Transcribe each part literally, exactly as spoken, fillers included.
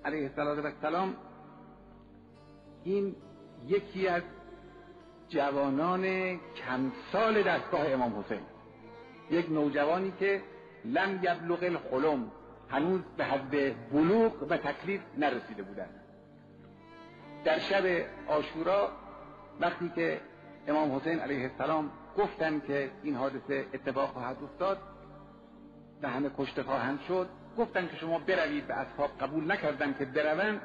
علیه السلام این یکی از جوانان کمسال دستگاه امام حسین، یک نوجوانی که لم یبلغ الحلم، هنوز به حد بلوغ و تکلیف نرسیده بودند. در شب عاشورا وقتی که امام حسین علیه السلام گفتن که این حادثه اتفاق خواهد افتاد و همه کشته خواهند شد، گفتن که شما بروید، به اصحاب قبول نکردن که بروند.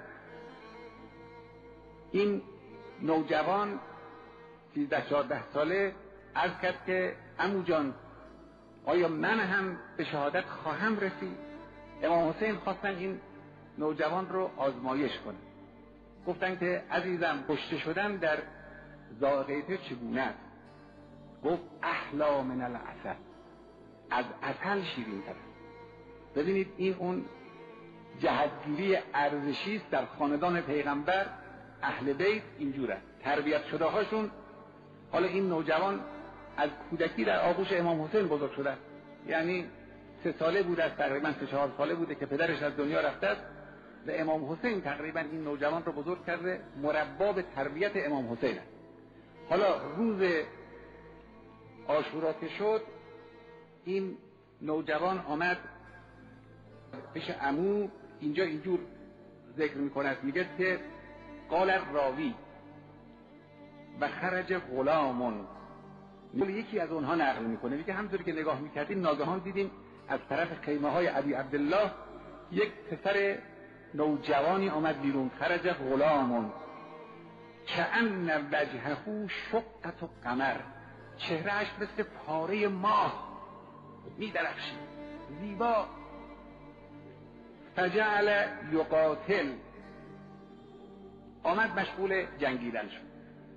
این نوجوان سیزده چهارده ساله عرض کرد که عمو جان آیا من هم به شهادت خواهم رسید؟ امام حسین خواستن این نوجوان رو آزمایش کنن. گفتن که عزیزم کشته شدن در ذائقه تو چگونه است؟ گفت احلا من العسل، از عسل شیرین تر. ببینید این اون جهتگیری ارزشی است در خاندان پیغمبر. اهل بیت اینجوره، تربیت شده هاشون. حالا این نوجوان از کودکی در آغوش امام حسین بزرگ شده، یعنی سه ساله بوده است، تقریبا سه چهار ساله بوده که پدرش از دنیا رفته است و امام حسین تقریبا این نوجوان رو بزرگ کرده، مربا به تربیت امام حسین. حالا روز عاشورا که شد، این نوجوان آمد پیش عمو. اینجا اینجور ذکر میکنه، میگه که قال راوی و خرج غلامون. یکی از اونها نقل میکنه، میگه همونطوری که نگاه میکردیم ناگهان دیدیم از طرف خیمه های ابی عبدالله یک پسر نوجوانی آمد بیرون. خرج غلامون کأن وجهه شقة قمر، چهرهش مثل پاره ماه میدرخشید، زیبا. فجعل یقاتل، آمد مشغول جنگیدن شد.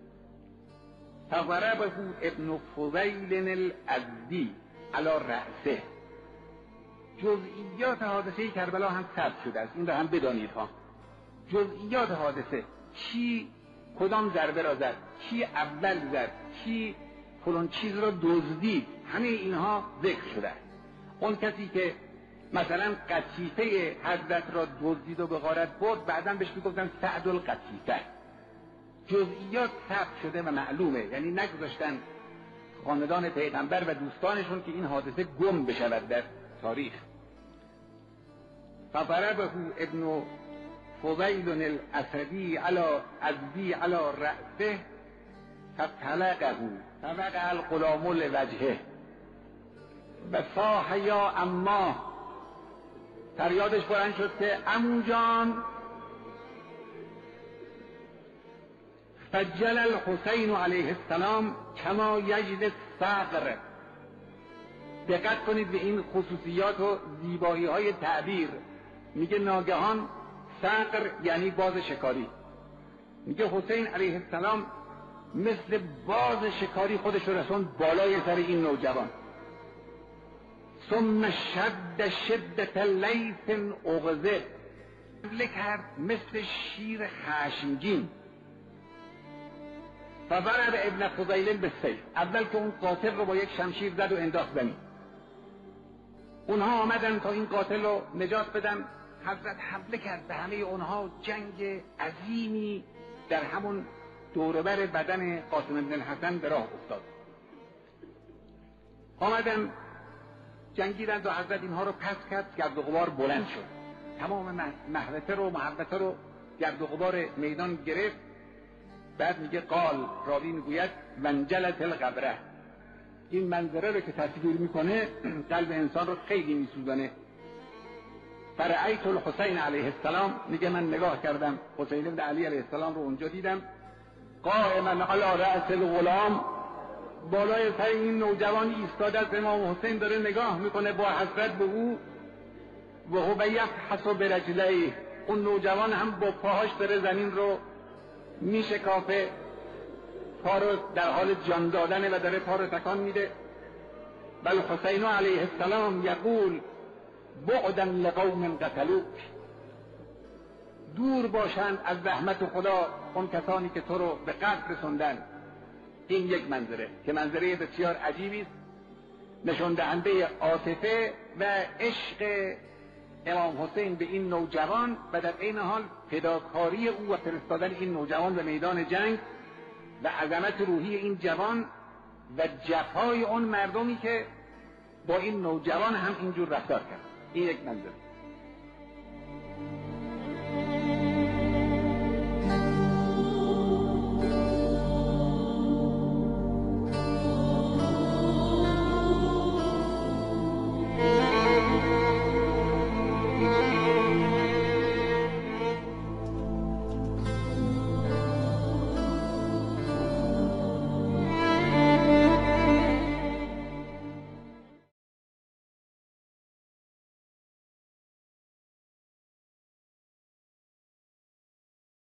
فضربه ابن فضیل الازدی علی رأسه. جزئیات حادثه کربلا هم ثبت شده است، این را هم بدانید ها. جزئیات حادثه، کی کدام ضربه را زد، کی اول زد، کی فلان چیز را دزدید، همه اینها ذکر شده است. اون کسی که مثلا قطیفه حضرت را دزدید و به غارت برد، بعداً بهش میگفتن سعد القطیفه. جزئیات ثبت شده و معلومه، یعنی نگذاشتن خاندان پیغمبر و دوستانشون که این حادثه گم بشود در تاریخ. فضربه ابن فضیل الاسدی علی ازدی علی رأسه فطلقه فوقع الغلام لوجهه و صاح یا اما. فریادش بلند شد که عمو جان. فجل الحسین علیه السلام کما یجد الصقر. دقت کنید به این خصوصیات و زیبایی های تعبیر. میگه ناگهان صقر یعنی باز شکاری. میگه حسین علیه السلام مثل باز شکاری خودش رو رسوند بالای سر این نوجوان. ثم شد شدت لیث اغضب، حمله کرد مثل شیر خشمگین. فضرب ابن فضیل بالسیف، اول که اون قاتل رو با یک شمشیر زد و انداخت زمین. اونها آمدن تا این قاتل رو نجات بدن. حضرت حمله کرد به همه اونها. جنگ عظیمی در همون دوربر بدن قاسم بن الحسن به راه افتاد. آمدن جنگیدند و حضرت اینها رو پس کرد. گرد و غبار بلند شد، تمام محوطه رو محوطه رو گرد و غبار میدان گرفت. بعد میگه قال، راوی میگوید منجلت القبره. این منظره رو که تصویر میکنه قلب انسان رو خیلی میسوزانه. فرأیت الحسین علیه السلام، میگه من نگاه کردم حسین بن علی علیه السلام رو اونجا دیدم. قائما علی رأس الغلام، بالای سر این نوجوان ایستاده است. امام حسین داره نگاه میکنه با حسرت به او. و هو یفحص برجلیه، اون نوجوان هم با پاهاش داره زمین رو میشکافه، پا رو در حال جان دادنه و داره پا رو تکان میده. بل حسین علیه السلام یقول بعدا لقوم قتلوک، دور باشند از رحمت خدا اون کسانی که تو رو به قتل رسوندن. این یک منظره که منظره بسیار عجیبی است، نشان دهنده عاطفه و عشق امام حسین به این نوجوان و در عین حال فداکاری او و فرستادن این نوجوان به میدان جنگ و عظمت روحی این جوان و جفای اون مردمی که با این نوجوان هم اینجور رفتار کرد. این یک منظور.